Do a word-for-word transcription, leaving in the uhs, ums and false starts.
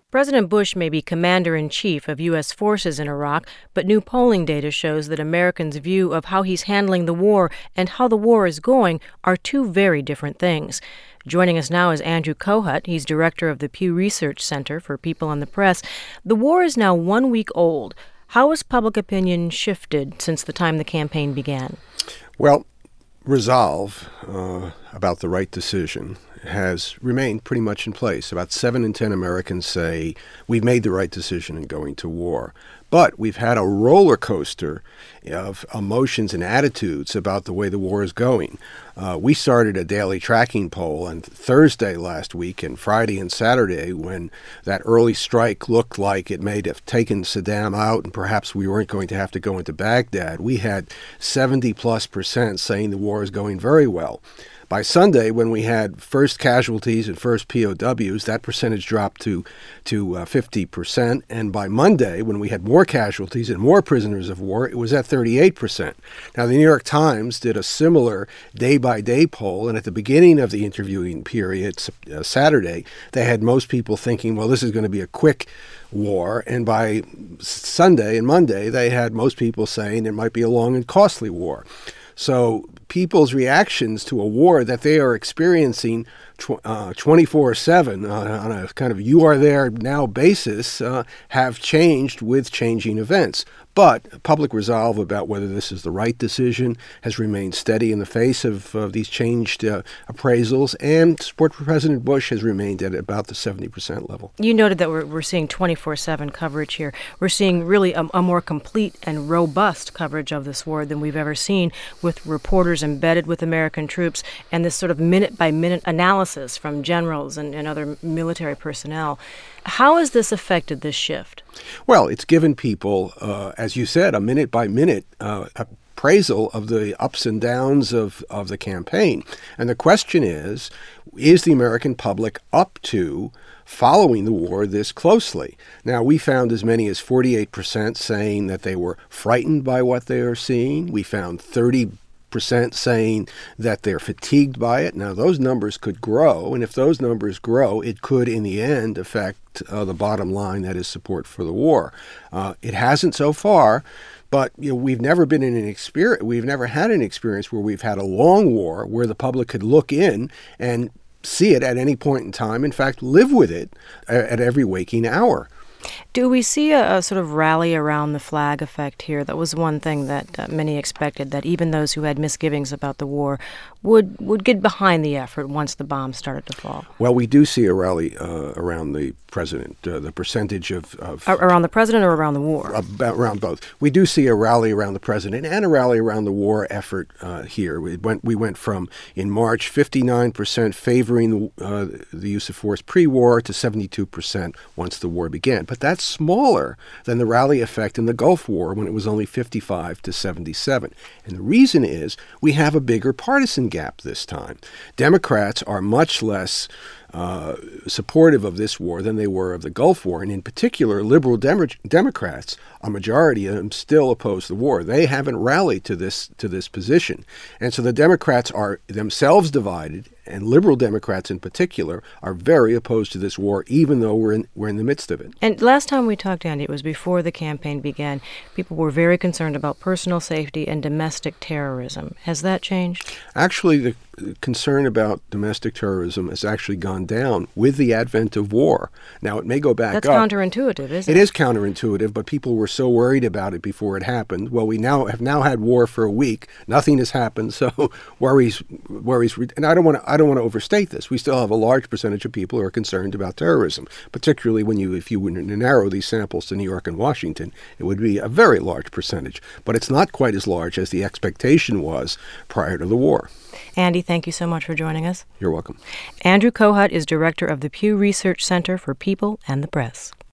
President Bush may be commander-in-chief of U S forces in Iraq, but new polling data shows that Americans' view of how he's handling the war and how the war is going are two very different things. Joining us now is Andrew Kohut. He's director of the Pew Research Center for People and the Press. The war is now one week old. How has public opinion shifted since the time the campaign began? Well, resolve uh, about the right decision has remained pretty much in place. About seven in ten Americans say we've made the right decision in going to war. But we've had a roller coaster of emotions and attitudes about the way the war is going. Uh, we started a daily tracking poll on Thursday last week and Friday and Saturday when that early strike looked like it may have taken Saddam out and perhaps we weren't going to have to go into Baghdad. We had seventy plus percent saying the war is going very well. By Sunday, when we had first casualties and first P O Ws, that percentage dropped to to uh, fifty percent. And by Monday, when we had more casualties and more prisoners of war, it was at thirty-eight percent. Now, the New York Times did a similar day-by-day poll, and at the beginning of the interviewing period, uh, Saturday, they had most people thinking, well, this is going to be a quick war. And by Sunday and Monday, they had most people saying it might be a long and costly war. So people's reactions to a war that they are experiencing tw- uh, twenty-four seven uh, on a kind of you are there now basis uh, have changed with changing events. But public resolve about whether this is the right decision has remained steady in the face of uh, these changed uh, appraisals, and support for President Bush has remained at about the seventy percent level. You noted that we're, we're seeing twenty-four seven coverage here. We're seeing really a, a more complete and robust coverage of this war than we've ever seen, with reporters embedded with American troops and this sort of minute-by-minute analysis from generals and, and other military personnel. How has this affected this shift? Well, it's given people, uh, as you said, a minute-by-minute uh, appraisal of the ups and downs of, of the campaign. And the question is, is the American public up to following the war this closely? Now, we found as many as forty-eight percent saying that they were frightened by what they are seeing. We found thirty percent saying that they're fatigued by it. Now, those numbers could grow, and if those numbers grow, it could, in the end, affect uh, the bottom line, that is support for the war. Uh, it hasn't so far, but you know, we've never been in an experience, we've never had an experience where we've had a long war where the public could look in and see it at any point in time, in fact, live with it at every waking hour. Do we see a, a sort of rally around the flag effect here? That was one thing that uh, many expected, that even those who had misgivings about the war would would get behind the effort once the bombs started to fall. Well, we do see a rally uh, around the president. Uh, the percentage of, of around the president or around the war? About, around both. We do see a rally around the president and a rally around the war effort uh, here. We went we went from, in March, fifty-nine percent favoring the, uh, the use of force pre-war to seventy-two percent once the war began. But that's smaller than the rally effect in the Gulf War when it was only fifty-five to seventy-seven. And the reason is we have a bigger partisan gap this time. Democrats are much less uh, supportive of this war than they were of the Gulf War. And in particular, liberal Demo- Democrats, a majority of them, still oppose the war. They haven't rallied to this to this position. And so the Democrats are themselves divided, and liberal Democrats in particular are very opposed to this war, even though we're in, we're in the midst of it. And last time we talked, Andy, it was before the campaign began. People were very concerned about personal safety and domestic terrorism. Has that changed? Actually, the concern about domestic terrorism has actually gone down with the advent of war. Now, it may go back That's up. That's counterintuitive, isn't it? It is counterintuitive, but people were so worried about it before it happened. Well, we now have now had war for a week. Nothing has happened, so worries, worries. And I don't want to. I don't want to overstate this. We still have a large percentage of people who are concerned about terrorism, particularly when you, if you were to narrow these samples to New York and Washington, it would be a very large percentage. But it's not quite as large as the expectation was prior to the war. Andy, thank you so much for joining us. You're welcome. Andrew Kohut is director of the Pew Research Center for People and the Press.